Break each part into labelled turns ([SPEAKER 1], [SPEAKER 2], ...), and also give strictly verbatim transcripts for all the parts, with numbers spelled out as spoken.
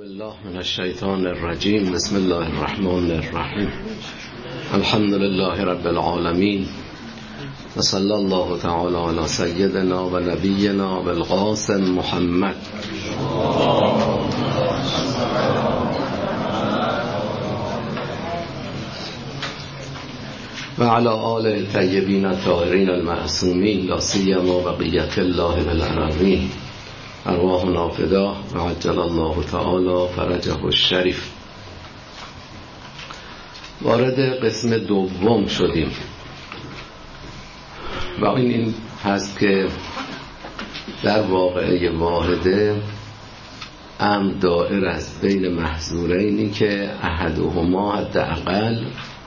[SPEAKER 1] بالله من الشیطان الرجیم. بسم الله الرحمن الرحیم. الحمد لله رب العالمین و صلی الله تعالی علی سیدنا و نبینا بالقاسم محمد و علی آله الطیبین الطاهرین المعصومین لا سیما بقیة الله بالارضین. ارواحنا فدا و عجل الله تعالی فرجه الشریف. وارد قسم دوم شدیم و این این هست که در واقعه واحده امر دائر است بین محظورینی که احدهما حداقل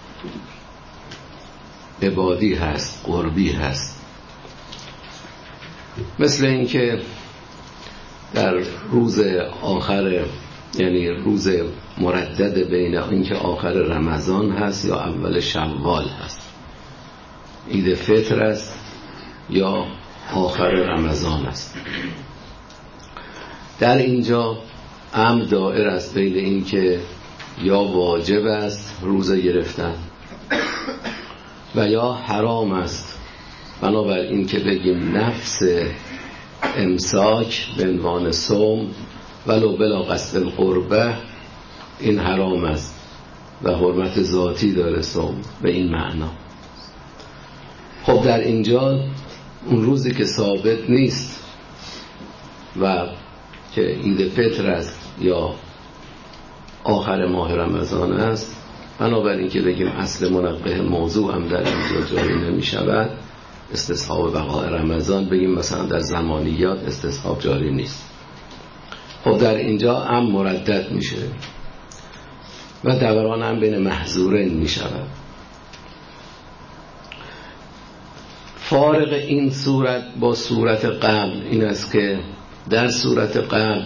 [SPEAKER 1] عبادی هست، قربی هست، مثل این که در روز آخر، یعنی روز مردد بین اینکه آخر رمضان هست یا اول شوال هست، عید فطر است یا آخر رمضان است. در اینجا امر دائر است بین اینکه یا واجب است روزه گرفتن و یا حرام است. بنابراین این که بگیم نفس امساک به عنوان صوم ولو بلا قصد القربه، این حرام است و حرمت ذاتی داره صوم به این معنا. خب در اینجا اون روزی که ثابت نیست و که عید فطر است یا آخر ماه رمضان است، بنابراین که بگیم اصل منقه موضوع هم در اینجا جاری نمی شود، استصحاب بقاء رمضان بگیم مثلا در زمانیات استصحاب جاری نیست. خب در اینجا هم مردد میشه و دوران هم بین محظورین میشود. فارق این صورت با صورت قبل این است که در صورت قبل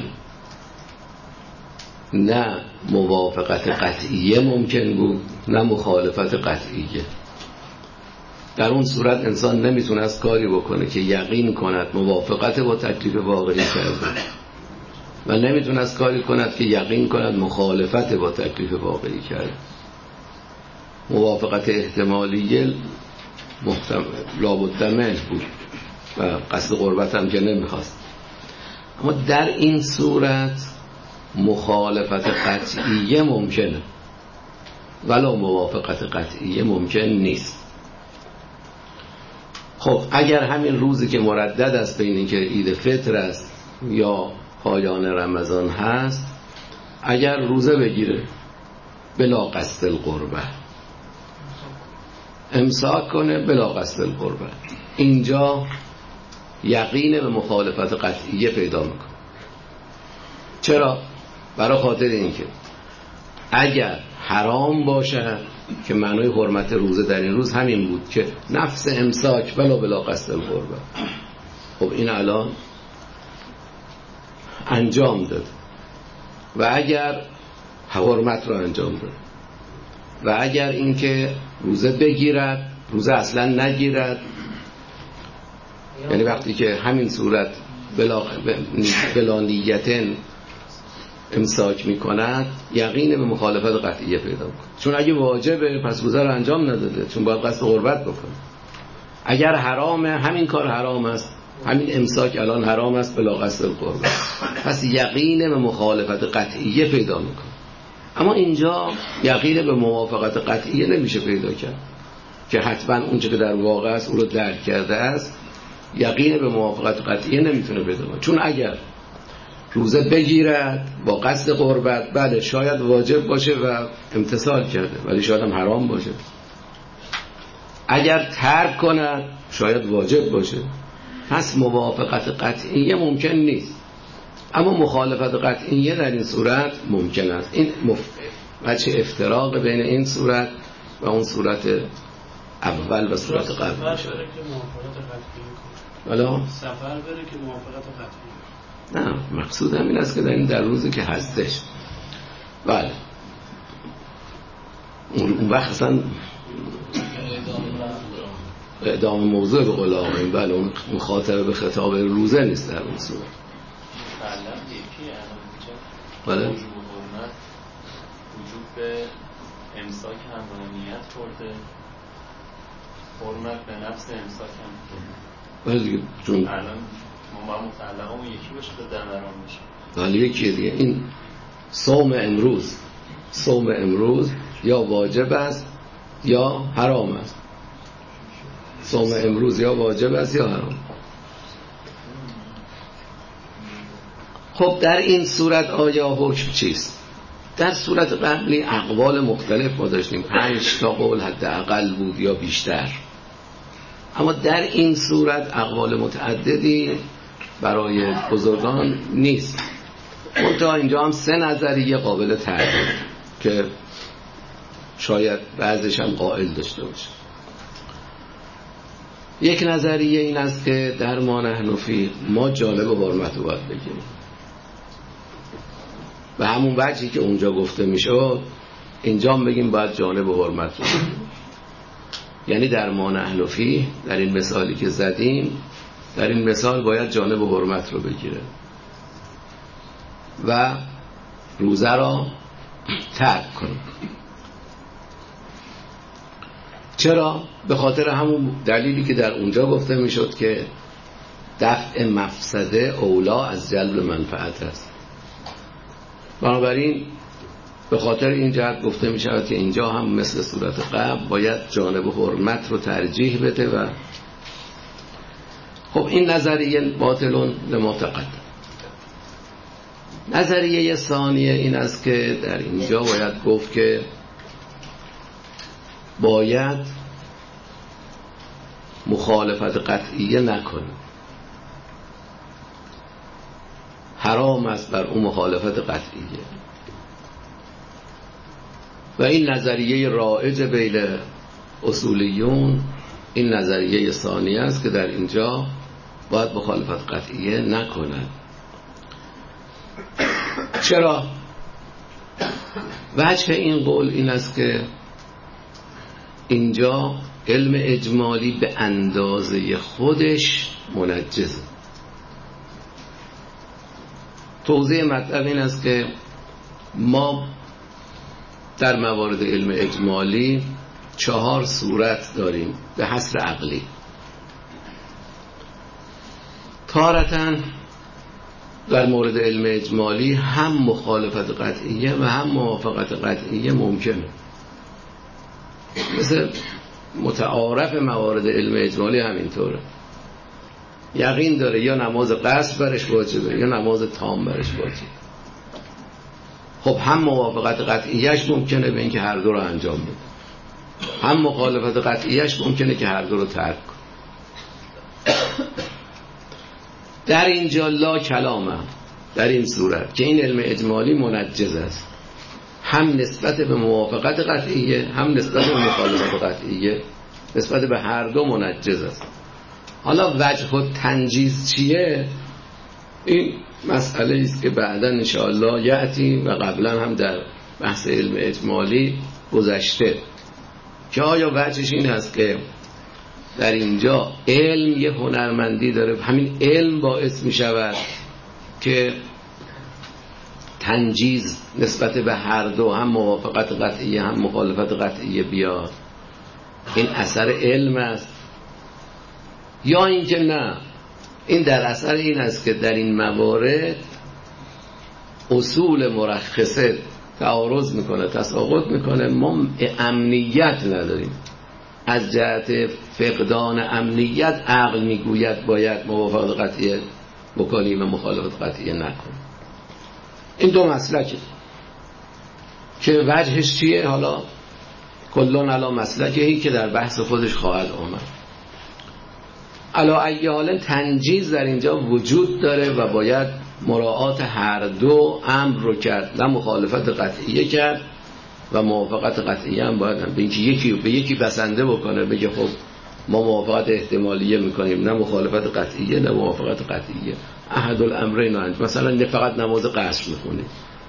[SPEAKER 1] نه موافقت قطعیه ممکن بود نه مخالفت قطعیه. در اون صورت انسان نمیتونه از کاری بکنه که یقین کند موافقت با تکلیف واقعی کرده و نمیتونه از کاری کند که یقین کند مخالفت با تکلیف واقعی کرده. موافقت احتمالیه محتمل لابد منه بود و قصد قربت هم که نمیخواست. اما در این صورت مخالفت قطعیه ممکنه ولی موافقت قطعیه ممکن نیست. خب اگر همین روزی که مردد است بین این که عید فطر است یا پایان رمضان هست، اگر روزه بگیره بلا قصد القربه، امساک کنه بلا قصد القربه، اینجا یقین به مخالفت قطعیه پیدا میکنه. چرا؟ برای خاطر اینکه اگر حرام باشه که معنای حرمت روزه در این روز همین بود که نفس امساک بلا بلا قصد القربه، خب این الان انجام داد و اگر حرمت رو انجام داد و اگر اینکه روزه بگیرد روزه اصلا نگیرد، یعنی وقتی که همین صورت بلا, بلا نیتن امساک میکند یقین به مخالفت قطعیه پیدا میکنه. چون اگه واجبه پس روزه رو انجام نداده، چون باید قصد قربت بکنه. اگر حرامه همین کار حرام است، همین امساک الان حرام است بلا قصد القربت، پس یقین به مخالفت قطعیه پیدا میکنه. اما اینجا یقین به موافقت قطعیه نمیشه پیدا کرد که حتما اونچه که در واقع است او رو درک کرده است. یقین به موافقت قطعیه نمیتونه پیدا کنه، چون اگر روزه بگیرد با قصد قربت، بله شاید واجب باشه و امتثال کرده ولی شاید هم حرام باشه. اگر ترک کند شاید واجب باشه. پس موافقت قطعیه ممکن نیست، اما مخالفت قطعیه در این صورت ممکن است. این بچه افتراق بین این صورت و اون صورت اول و صورت قبل
[SPEAKER 2] سفر بره که موافقت قطعیه
[SPEAKER 1] ولی
[SPEAKER 2] سفر بره که موافقت قطعیه.
[SPEAKER 1] نه، مقصود همین است که در این در روزی که هستش، بله اون وقت اصلا اعدام موضوع به قول آقایون، بله اون مخاطبه به خطاب روزه نیست در اون صورت. بله
[SPEAKER 3] به امساک هم با نیت برده، حرمت به نفس امساک هم برده.
[SPEAKER 1] چون
[SPEAKER 3] الان ما با متعلقمون یکی باشه تا دمران میشه.
[SPEAKER 1] حالا یکی دیگه این صوم امروز صوم امروز یا واجب است یا حرام است. صوم امروز یا واجب است یا حرام. خب در این صورت آیا حکم چیست؟ در صورت قبلی اقوال مختلف ما داشتیم، پنج تا قول حداقل بود یا بیشتر، اما در این صورت اقوال متعددی برای بزرگان نیست. منتها اینجا هم سه نظریه قابل تردید که شاید بعضش هم قائل داشته باشه. یک نظریه این است که در ما نحن فیه ما جانب حرمت رو باید بگیریم به همون وجهی که اونجا گفته میشد اینجا هم بگیم باید جانب حرمت رو بگیریم. یعنی در ما نحن فیه، در این مثالی که زدیم، در این مثال باید جانب حرمت رو بگیره و روزه را ترک کنه. چرا؟ به خاطر همون دلیلی که در اونجا گفته میشد که دفع مفسده اولا از جلب منفعت است. بنابراین به خاطر این جهت گفته می شود که اینجا هم مثل صورت قبل باید جانب حرمت رو ترجیح بده. و خب این نظریه باطلون لما تقدم. نظریه ثانیه این است که در اینجا باید گفت که باید مخالفت قطعیه نکنه. حرام است بر اون مخالفت قطعیه. و این نظریه رایج بین اصولیون، این نظریه ثانیه است که در اینجا باید مخالفت قطعیه نکنه. چرا؟ وجه این قول این است که اینجا علم اجمالی به اندازه خودش منجزه. توضیح مطلب این است که ما در موارد علم اجمالی چهار صورت داریم به حصر عقلی. تارتاً در مورد علم اجمالی هم مخالفت قطعیه و هم موافقت قطعیه ممکنه. مثل متعارف موارد علم اجمالی همینطوره. یقین داره یا نماز قصر برش واجبه یا نماز تام برش واجبه. خب هم موافقت قطعیش ممکنه به اینکه هر دو رو انجام بده، هم مخالفت قطعیش ممکنه که هر دو رو ترک کنه. در اینجا لا کلامه، در این صورت که این علم اجمالی منجز است، هم نسبت به موافقت قطعیه هم نسبت به مخالفت قطعیه، نسبت به هر دو منجز است. حالا وجه و تنجیز چیه؟ این مسئله است که بعدا انشاءالله یعتی و قبلا هم در بحث علم اجمالی گذشته که آیا وجهش این است که در اینجا علم یه هنرمندی داره، همین علم باعث می شود که تنجیز نسبت به هر دو، هم موافقت قطعیه هم مخالفت قطعیه بیاد، این اثر علم است، یا اینکه نه این در اثر این است که در این موارد اصول مرخصه تعارض میکنه، تساقط میکنه، ما امنیت نداریم. از جهت فقدان امنیت عقل میگوید باید موافقت قطعیه بکنیم و مخالفت قطعیه نکنیم. این دو مسلکه که وجهش چیه؟ حالا کلون علا مسلکهی که در بحث خودش خواهد آمد. علا ای حال تنجیز در اینجا وجود داره و باید مراعات هر دو امر رو کرد، نه مخالفت قطعیه کرد و موافقت قطعیه هم باید هم به اینکه یکی به یکی بسنده بکنه بگه خب ما موافقت احتمالیه میکنیم، نه مخالفت قطعیه نه موافقت قطعیه. احد الامرین انج. مثلا نه فقط نماز قصر میخونی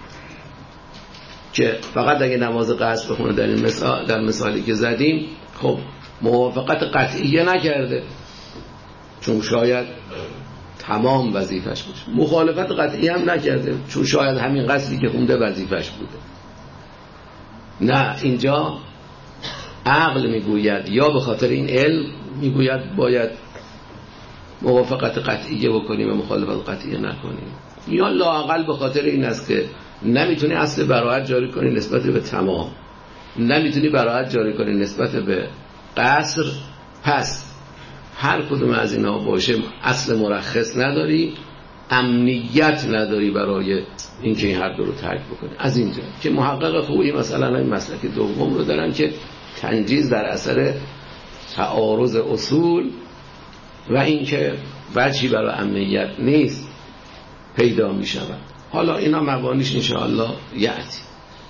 [SPEAKER 1] که فقط اگه نماز قصر بخونه در این مثال، در مثالی که زدیم، خب موافقت قطعیه نکرده چون شاید تمام وظیفش باشه، مخالفت قطعی هم نکرده چون شاید همین قصری که خونده وظیفش بوده. نه، اینجا عقل میگوید یا به خاطر این علم میگوید باید موافقت قطعیه بکنیم و مخالفت قطعیه نکنیم، یا لااقل به خاطر این است که نمیتونی اصل براءت جاری کنی نسبت به تمام، نمیتونی براءت جاری کنی نسبت به قصر، پس هر کدوم از اینا باشه اصل مرخص نداری، امنیت نداری برای اینکه این هر دو رو ترک بکنی. از اینجا که محقق خوبی مثلا این مسلک دوم رو دارن که تنجیز در اثر تعارض اصول و اینکه وجهی برای امنیت نیست پیدا می شود. حالا اینا مبانیش انشاءالله یعتی.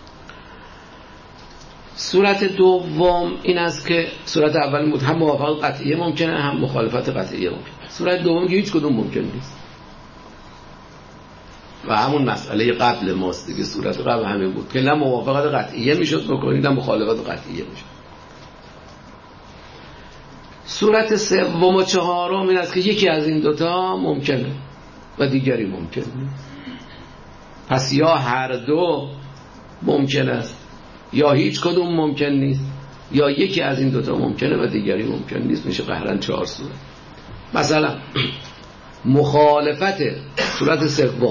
[SPEAKER 1] صورت دوم این است که صورت اول بود هم موافقت قطعیه ممکنه هم مخالفت قطعیه ممکنه. صورت دوم که هیچ کدوم ممکن نیست و همون مسئله قبل ماست دیگه. صورت قبل همین بود که نه موافقت قطعیه میشد بکنید نه مخالفت قطعیه میشد. صورت سوم و چهارم این است که یکی از این دوتا ممکنه و دیگری ممکن نیست. پس یا هر دو ممکن است یا هیچ کدوم ممکن نیست، یا یکی از این دوتا ممکنه و دیگری ممکن نیست. میشه قهرن چهار صورت. مثلا مخالفت صورت سوم،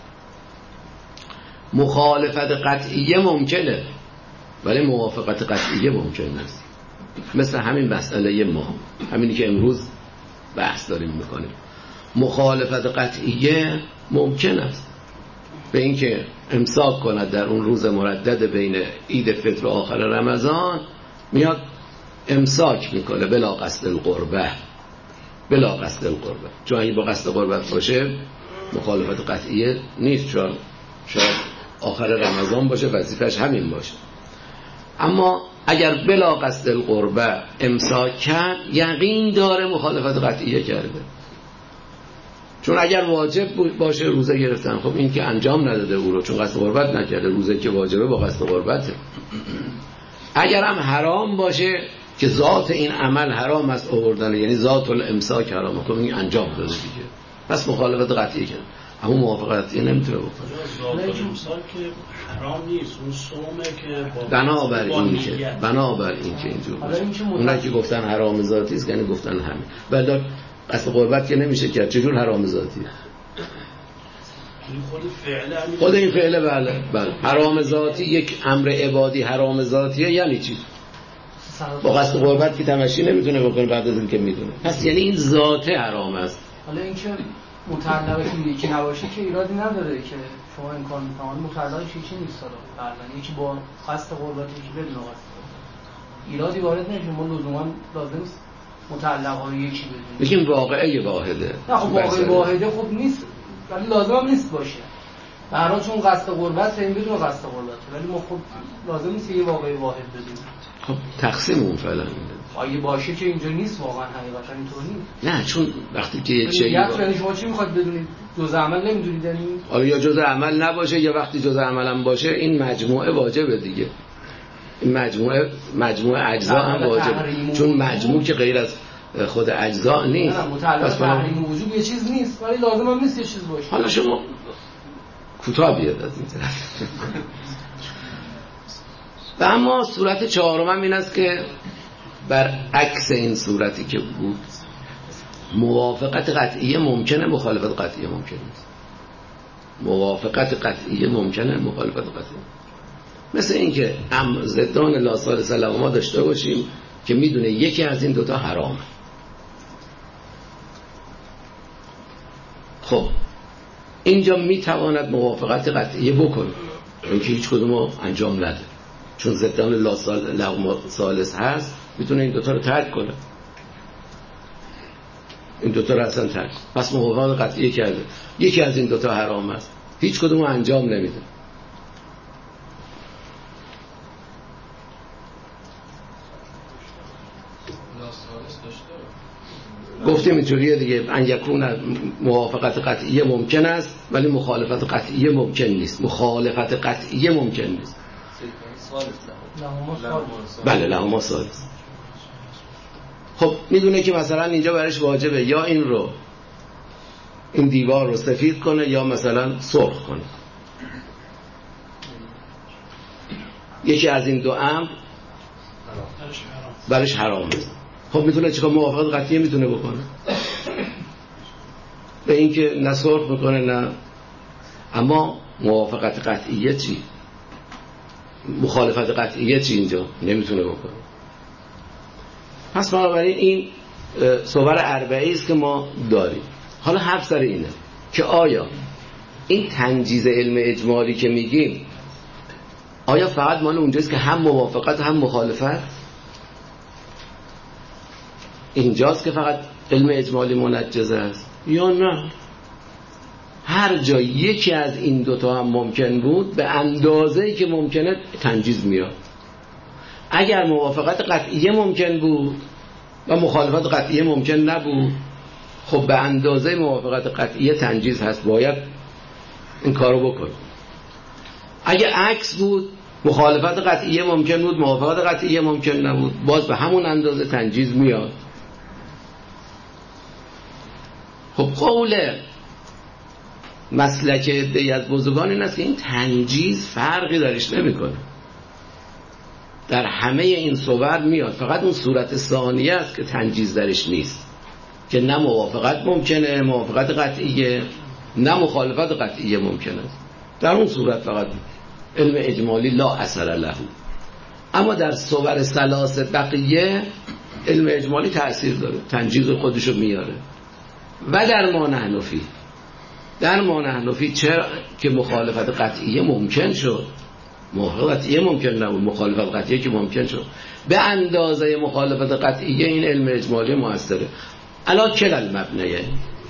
[SPEAKER 1] مخالفت قطعیه ممکنه ولی موافقت قطعیه ممکن نیست. مثل همین مسئله ما، همینی که امروز بحث داریم میکنیم. مخالفت قطعیه ممکن است به اینکه امساک کند در اون روز مردد بین عید فطر و آخر رمضان، میاد امساک میکنه بلا قصد القربه، بلا قصد القربه. چون اگه با قصد قربت باشه مخالفت قطعیه نیست، چون شاید آخر رمضان باشه وظیفش همین باشه. اما اگر بلا قصد القربه امساک کرد یقین داره مخالفت قطعیه کرده. چون اگر واجب باشه روزه گرفتن، خب این که انجام نداده او رو، چون قصد قربت نکرده. روزه که واجبه با قصد قربته. اگر هم حرام باشه که ذات این عمل حرام است آوردن، یعنی ذات الامساک حرامه، خب این انجام داده دیگه، پس مخالفت قطعی کرد. اما موافقت قطعی نمیتونه بکنه.
[SPEAKER 2] ذات الامساک که حرام نیست، اون صومه که با
[SPEAKER 1] بنابر این که بنابر این که اینجور باشه. اونایی که گفتن حرام ذاتی است یعنی گفتن همین. ولی قصد قربت که نمیشه کرد. چجور حرام ذاتی؟
[SPEAKER 2] خود فعله،
[SPEAKER 1] خود این فعله. بله بله. حرام ذاتی یک امر عبادی حرام ذاتیه یعنی چی؟ با قصد قربت که تمشی نمیتونه بکنه بعد از این که میدونه. پس یعنی این ذاته حرام است.
[SPEAKER 4] حالا این که متعلقش یکی نباشه که ایرادی نداره که شما امکان می‌فرمایید متعلقش یکی نیست. حالا یکی با قصد قربت یکی بدون قصد قربت ایرادی وارد نمیشه. ما لزوما لازم نیست متعلق‌های یکی بدونیم.
[SPEAKER 1] بگیم واقعه واحده.
[SPEAKER 4] نه خب واقعه واحده خوب نیست ولی لازم هم نیست باشه. به هر حال چون قصد قربت این بدون قصد قربت، ولی ما خب لازم نیست یه واقعه واحد بدونیم.
[SPEAKER 1] خب تقسیم اون فعلا
[SPEAKER 4] اگه باشه که اینجا نیست واقعا حقیقتا اینطور نیست.
[SPEAKER 1] نه چون وقتی که یه چیزی
[SPEAKER 4] یعنی شما چی میخواد بدونید؟ جزء عمل نمیدونید یعنی؟
[SPEAKER 1] آره یا جزء عمل نباشه یا وقتی جزء عمل هم باشه این مجموعه واجبه دیگه. این مجموعه مجموعه اجزا هم واجبه، چون مجموع که غیر از خود اجزا نیست.
[SPEAKER 4] نه متعلق تحریم وجوب یه چیز نیست ولی لازم هم نیست یه چیز باشه.
[SPEAKER 1] حالا شما کوتاه بیاد از این طرف. و اما صورت چهارم هم این است که برعکس این صورتی که بود، موافقت قطعیه ممکنه مخالفت قطعیه ممکن نیست. موافقت قطعیه ممکنه مخالفت قطعیه. مثل این که هم ضدان لا ثالث لهما داشته باشیم که میدونه یکی از این دوتا حرامه. خب اینجا میتواند موافقت قطعیه بکنه اینکه هیچ کدومو انجام نده، چون ضدان لا ثالث هست میتونه این دوتا رو ترک کنه، این دوتا رو اصلا ترک. پس موافقت قطعیه کرده یکی از این دوتا حرام است، هیچ کدومو انجام نمیده. گفتیم اینطوریه دیگه، ان یکون موافقت قطعیه ممکن است ولی مخالفت قطعیه ممکن نیست. مخالفت قطعیه ممکن نیست. بله لهما ثالث. خب میدونه که مثلا اینجا برایش واجبه یا این رو این دیوار رو سفید کنه یا مثلا سرخ کنه. یکی از این دو امر برش حرامه. خب میتونه چیکار؟ موافقت قطعیه میتونه بکنه، به این که نه صرف میکنه نه. اما موافقت قطعیه چی؟ مخالفت قطعیه چی؟ اینجا نمیتونه بکنه. پس بنابراین این صور اربعی است که ما داریم. حالا حرف سر اینه که آیا این تنجیز علم اجمالی که میگیم آیا فقط مال اونجاست که هم موافقت هم مخالفت؟ اینجاست که فقط علم اجمالی منجز است یا نه؟ هر جا یکی از این دوتا هم ممکن بود به اندازه‌ای که ممکنه تنجیز میاد. اگر موافقت قطعیه ممکن بود و مخالفت قطعیه ممکن نبود، خب به اندازه موافقت قطعیه تنجیز هست، باید این کارو بکن. اگه عکس بود، مخالفت قطعیه ممکن بود، موافقت قطعیه ممکن نبود، باز به همون اندازه تنجیز میاد. خب قول مسلک عده‌ای از بزرگان این است که این تنجیز فرقی درش نمیکنه، در همه این صور میاد، فقط اون صورت ثانیه است که تنجیز درش نیست، که نه موافقت ممکنه موافقت قطعیه، نه مخالفت قطعیه ممکنه. در اون صورت فقط علم اجمالی لا اثر له. اما در صور ثلاث بقیه علم اجمالی تأثیر داره، تنجیز خودشو میاره. و در ما نحنفی در ما نحنفی چرا که مخالفت قطعیه ممکن شد، موافقت قطعیه ممکن نبود، مخالفت قطعیه که ممکن شد، به اندازه مخالفت قطعیه این علم اجمالی مؤثره. الا کل المبنیه،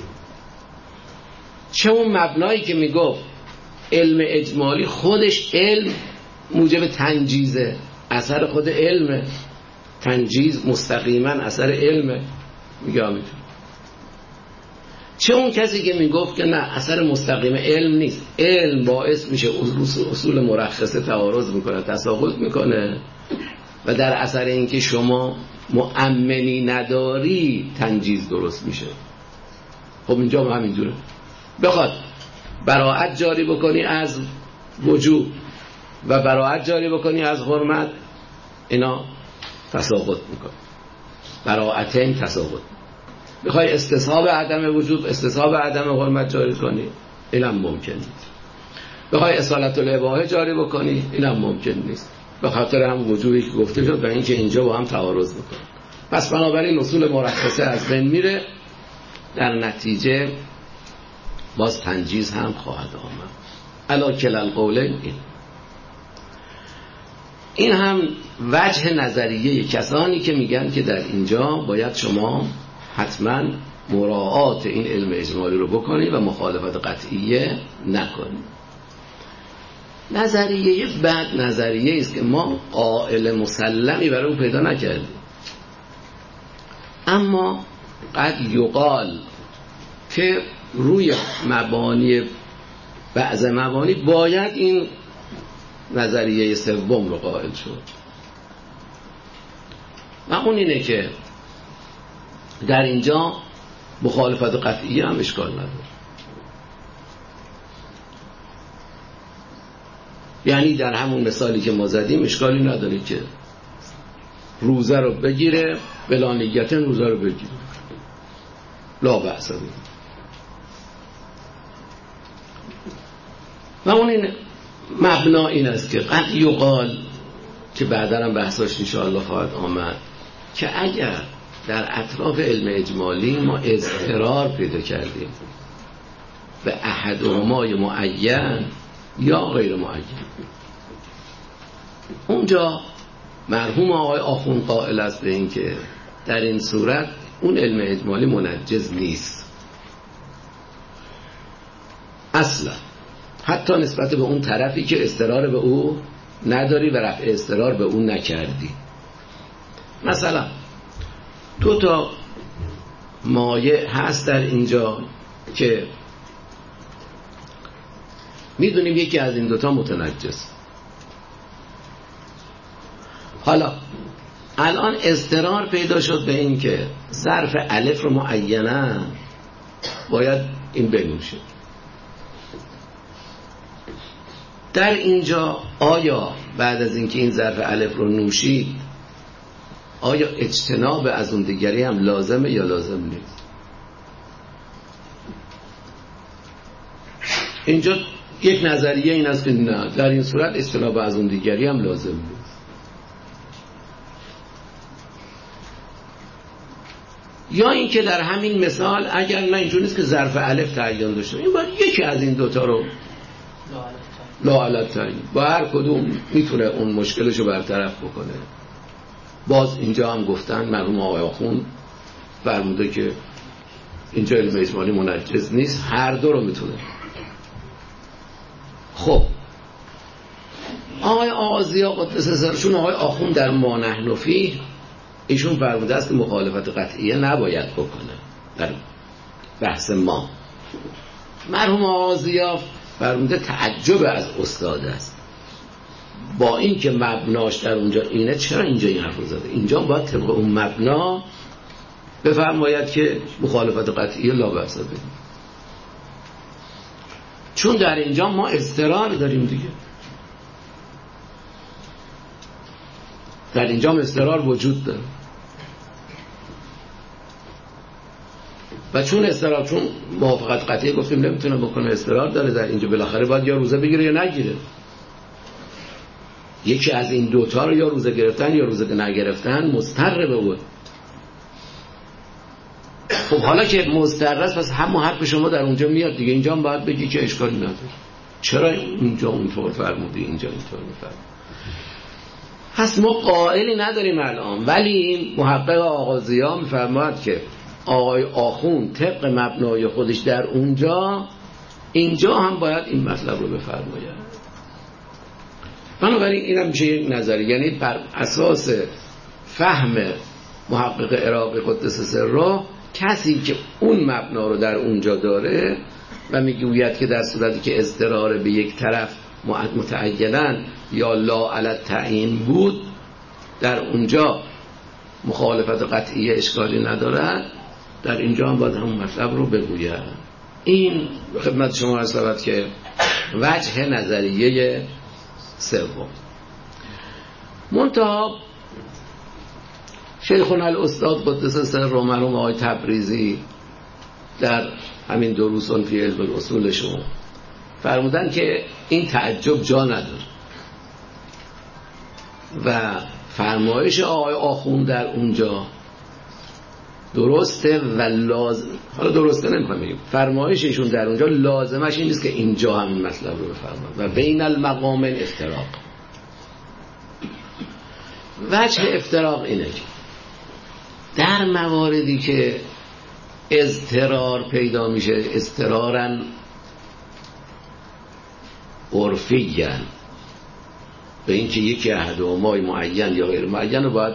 [SPEAKER 1] چه اون مبنایی که میگفت علم اجمالی خودش علم موجب تنجیزه، اثر خود علم، تنجیز مستقیما اثر علم، میگه میتونه. چه اون کسی که میگفت که نه اثر مستقیم علم نیست، علم باعث میشه اصول مرخصه تعارض میکنه، تساقط میکنه و در اثر اینکه شما مؤمنی نداری تنجیز درست میشه. خب اینجا هم همینجوره، بخواد براءت جاری بکنی از وجوب و براءت جاری بکنی از حرمت، اینا تساقط میکنه، براءتین تساقط. بخوای استصحاب عدم وجوب استصحاب عدم حرمت جاری کنی، اینم ممکن نیست. بخوای اصالت الاباحه جاری بکنی، اینم ممکن نیست، به خاطر هم وجوبی که گفته شد و اینکه اینجا با هم تعارض میکنه. پس بنابراین اصول مرخصه از بین میره، در نتیجه باز تنجیز هم خواهد آمد. الا کل القولین. این این هم وجه نظریه کسانی که میگن که در اینجا باید شما حتما مراعات این علم اجمالی رو بکنید و مخالفت قطعیه نکنید. نظریه بعد نظریه است که ما قائل مسلمی برای او پیدا نکردیم، اما قد یقال که روی مبانی بعض مبانی باید این نظریه سوم رو قائل شد، و اون اینه که در اینجا مخالفت قطعیه هم اشکال نداره. یعنی در همون مثالی که ما زدیم اشکالی نداره که روزه رو بگیره، بلا نیت روزه رو بگیره، لا بأس به. و اون این مبنا این است که قد یقال که بعدا هم بحثاش انشاءالله خواهد آمد که اگر در اطراف علم اجمالی ما اضطرار پیدا کردیم به احدهما معین یا غیر معین، اونجا مرحوم آقای آخوند قائل است به این که در این صورت اون علم اجمالی منجز نیست اصلا، حتی نسبت به اون طرفی که اضطرار به او نداری و رفع اضطرار به اون نکردی. مثلا دو تا مایع هست در اینجا که میدونیم یکی از این دوتا متنجس. حالا الان اضطرار پیدا شد به این که ظرف الف رو معینه باید این بنوشه. در اینجا آیا بعد از اینکه این ظرف الف رو نوشید آیا اجتناب از اون دیگری هم لازمه یا لازم نیست؟ اینجا یک نظریه این است که نه، در این صورت اجتناب از اون دیگری هم لازم نیست. یا اینکه در همین مثال اگر نه اینجوری نیست که ظرف الف تعیین داشته، این باید یکی از این دوتا رو لاعلت تعیین، با هر کدوم میتونه اون مشکلش رو برطرف بکنه. باز اینجا هم گفتن مرحوم آقای آخوند فرموده که اینجا علم اجمالی منجز نیست، هر دو رو میتونه. خب آقای آغازی قدس سرشون، آقای آخوند در ما نحن فیه ایشون فرموده است که مخالفت قطعیه نباید بکنه در بحث ما. مرحوم آغازی فرموده تعجب از استاد است، با این که مبناش در اونجا اینه چرا اینجا این حرف رو زده؟ اینجا باید طبق اون مبنا بفرماید که مخالفت قطعیه لا بأس به، چون در اینجا ما اضطرار داریم دیگه، در اینجا اضطرار وجود داره و چون اضطرار، چون موافقت قطعی گفتیم نمیتونه بکنه، اضطرار داره در اینجا، بالاخره باید یا روزه بگیره یا نگیره. یکی از این دوتا رو یا روزه گرفتن یا روزه نگرفتن مضطر به بود. خب حالا که مضطر است پس همون حرف شما در اونجا میاد دیگه، اینجا هم باید بگی که اشکالی نداره، چرا اینجا اونطور فرمودی اینجا اینطور میفرمودی. پس ما قائلی نداریم الان، ولی محقق آغازی‌ها میفرماید که آقای آخوند طبق مبنای خودش در اونجا، اینجا هم باید این مطلب رو بفرماید. بنابراین اینم میشه یک نظری، یعنی بر اساس فهم محقق عراقی قدس سره، کسی که اون مبنا رو در اونجا داره و میگوید که در صورتی که اضطرار به یک طرف متعیناً یا لا علی تعیین بود، در اونجا مخالفت قطعیه اشکالی ندارد، در اینجا هم باید همون مطلب رو بگوید. این خدمت شما عرض شود که وجه نظریه سوم. منتها شیخنا الاستاد قدس سره مرحوم آقای تبریزی در همین دروسون فی علم الاصولشون فرمودن که این تعجب جا نداره و فرمایش آقای آخوند در اونجا درسته و لازم، حالا درسته نمیخوام بگیم، فرمایش ایشون در اونجا لازمش این نیست که اینجا همین مطلب رو بفرماید و بین المقامین افتراق. وجه افتراق اینه که در مواردی که اضطرار پیدا میشه، اضطرارا عرفیاً به اینکه یکی احدهما معین یا غیر معین رو باید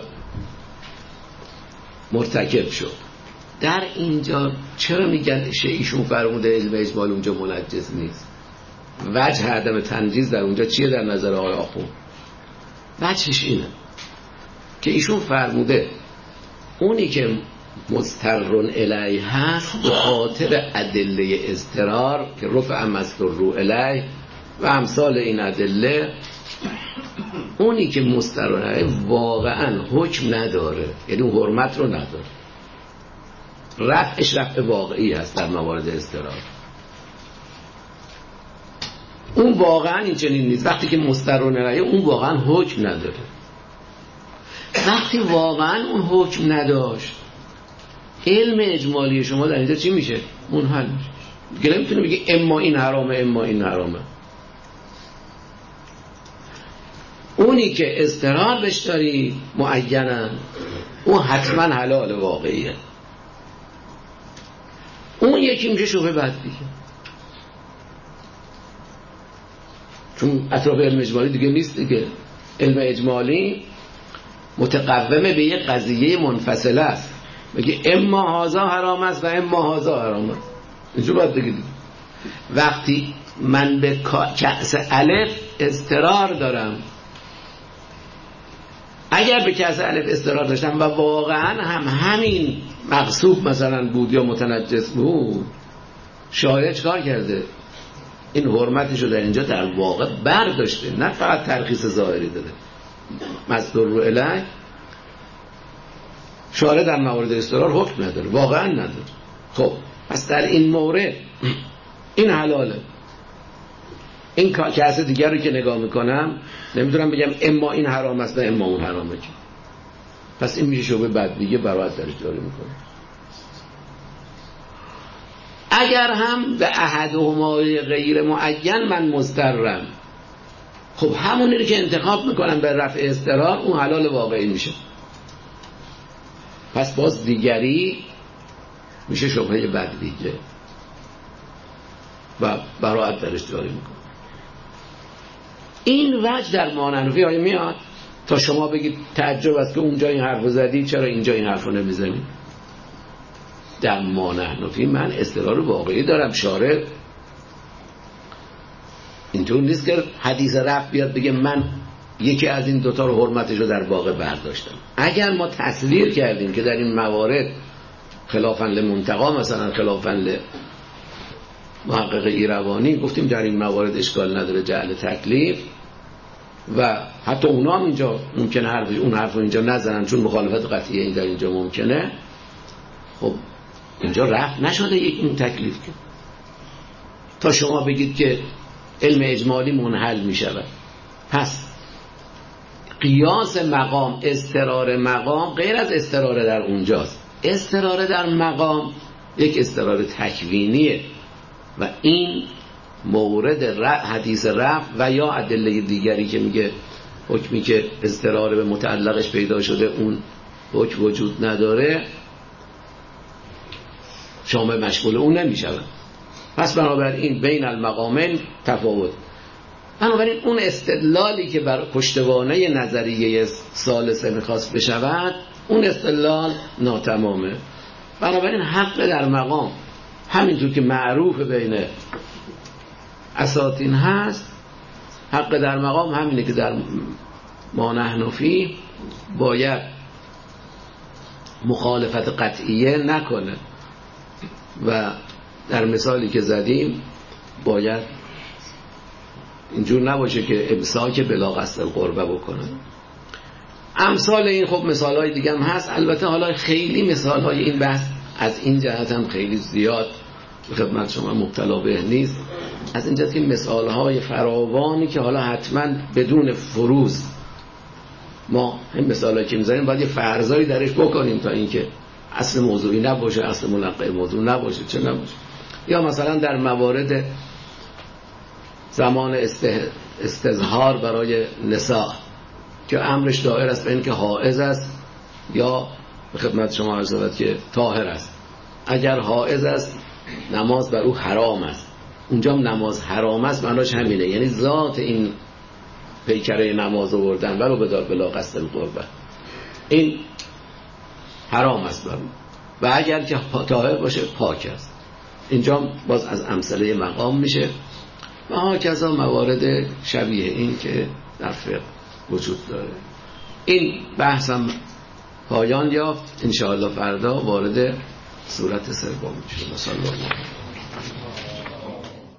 [SPEAKER 1] مرتکب شد، در اینجا چرا میگن ایشون فرموده علم اجمال اونجا منجز نیست؟ وجه عدم تنجیز در اونجا چیه در نظر آقای آخوند؟ وجهش اینه که ایشون فرموده اونی که مضطرون الیه هست به خاطر ادله اضطرار که رفع مضطر الیه و امثال این ادله، اونی که مضطرون الیه واقعا حکم نداره، یعنی حرمت رو نداره، رفعش رفع واقعی هست در موارد اضطرار، اون واقعا این چنین نیست. وقتی که مضطرون الیه اون واقعا حکم نداره، وقتی واقعا اون حکم نداشت علم اجمالی شما در اینجا چی میشه؟ منحل میشه. دیگه نمیتونه بگه اما این حرامه اما این حرامه. اونی که اضطرار بهش داری معینن اون حتما حلال واقعیه، اون یکی میشه شبه بد دیگه، چون اطراف علم اجمالی دیگه نیست دیگه. علم اجمالی متقومه به یک قضیه منفصله است، بگه اما هازا حرام است و اما هازا حرام است، اینجا باید بگه دیگه. وقتی من به کأس الف اضطرار دارم، اگر به کأس الف اضطرار داشتم و واقعا هم همین مغصوب مثلا بود یا متنجس بود، شارع چکار کرده؟ این حرمتش رو در اینجا در واقع برداشته، نه فقط ترخیص ظاهری داده. مصدر رو الیه شارع در موارد اضطرار حکم نداره، واقعا نداره. خب پس در این مورد این حلاله. این کس دیگر رو که نگاه میکنم نمیدونم بگم اما این حرام است نه اما اون حرامه، که پس این میشه شبه بدویه برایت درش جاری میکنه. اگر هم به احدهما غیر معین من مضطرم، خب همونی رو که انتخاب میکنم به رفع اضطرار اون حلال واقعی میشه، پس باز دیگری میشه شبهه بدویه و برایت درش جاری میکنه. این وجه در مانحنفی های میاد تا شما بگید تعجب است که اونجا این حرفو زدی چرا اینجا این حرفو نمیزنی. در مانحنفی من اضطرار واقعی دارم. شارع اینطور نیست که حدیث رفع بیاد بگه من یکی از این دوتا رو حرمتش رو در واقع برداشتم. اگر ما تصویر کردیم که در این موارد خلافاً لمنتقا، مثلا خلافاً ل محقق ایروانی گفتیم در این موارد اشکال نداره جعل تکلیف، و حتی اونا هم اینجا ممکنه حرف اون حرف رو اینجا نزنن چون مخالفت قطعیه این در اینجا ممکنه. خب اینجا رفع نشده یک این تکلیف که تا شما بگید که علم اجمالی منحل می شود. پس قیاس مقام، اضطرار مقام غیر از اضطرار در اونجاست. اضطرار در مقام یک اضطرار تکوینیه و این مورد حدیث رفع و یا ادله دیگری که میگه حکمی که اضطرار به متعلقش پیدا شده اون حکم وجود نداره شامل مشمول اون نمیشود. پس بنابراین بین المقامین تفاوت. بنابراین اون استدلالی که بر پشتوانه نظریه ثالثه میخواست بشود اون استدلال ناتمامه. بنابراین حق در مقام همینطور که معروف بین اساطین هست، حق در مقام همینه که در مانحنفی باید مخالفت قطعیه نکنه و در مثالی که زدیم باید اینجور نباشه که امساک بلا قصد القربه بکنه. امثال این خب مثالهای دیگه هم هست. البته حالا خیلی مثالهای این بحث از این جهت هم خیلی زیاد خدمت شما مبتلا به نیست، از این جهت که مثالهای فراوانی که حالا حتما بدون فروز ما این مثالهایی که میزنیم باید یه فرضایی درش بکنیم تا اینکه اصل موضوعی نباشه، اصل ملقی موضوع نباشه، چه نباشه. یا مثلا در موارد زمان استظهار برای نساء که امرش دائر است به این که حائض است یا به خدمت شما عرض شود که طاهر است. اگر حائض است نماز بر او حرام است، اونجا هم نماز حرام است معناش همینه، یعنی ذات این پیکره نماز آوردن ولو بدار بلا قصد القربه این حرام است بر او، و اگر که طاهر باشه پاک است. اینجا باز از امثله مقام میشه و هاکذا موارد شبیه این که در فقه وجود داره. این بحثم پایان یافت. انشاءالله فردا وارد صورت سوم میشیم. صلی الله علیه و